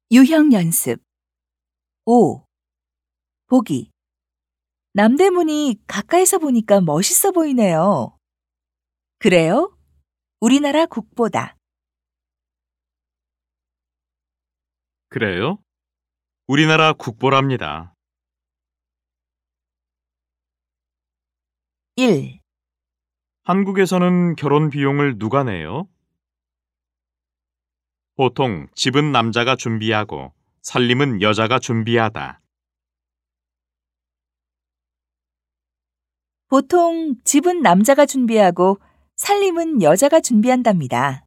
유형 연습. 5. 보기. 남대문이 가까이서 보니까 멋있어 보이네요. 그래요? 우리나라 국보다. 그래요? 우리나라 국보랍니다. 1. 한국에서는 결혼 비용을 누가 내요? 보통 집은 남자가 준비하고 살림은 여자가 준비하다. 보통 집은 남자가 준비하고 살림은 여자가 준비한답니다.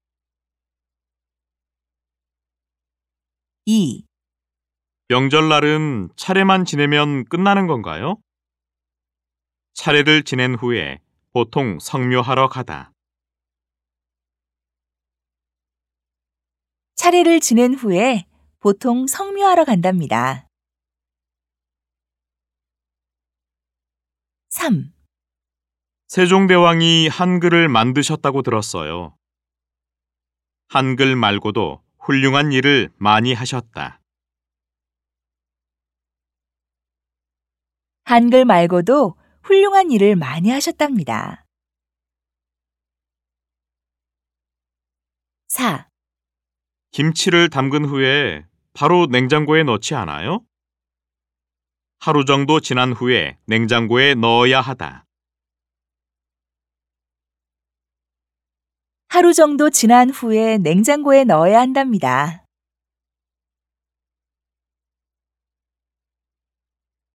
2. 명절날은 차례만 지내면 끝나는 건가요? 차례를 지낸 후에 보통 성묘하러 가다. 차례를 지낸 후에 보통 성묘하러 간답니다. 3. 세종대왕이 한글을 만드셨다고 들었어요. 한글 말고도 훌륭한 일을 많이 하셨다. 한글 말고도 훌륭한 일을 많이 하셨답니다. 4. 김치를 담근 후에 바로 냉장고에 넣지 않아요? 하루 정도 지난 후에 냉장고에 넣어야 하다. 하루 정도 지난 후에 냉장고에 넣어야 한답니다.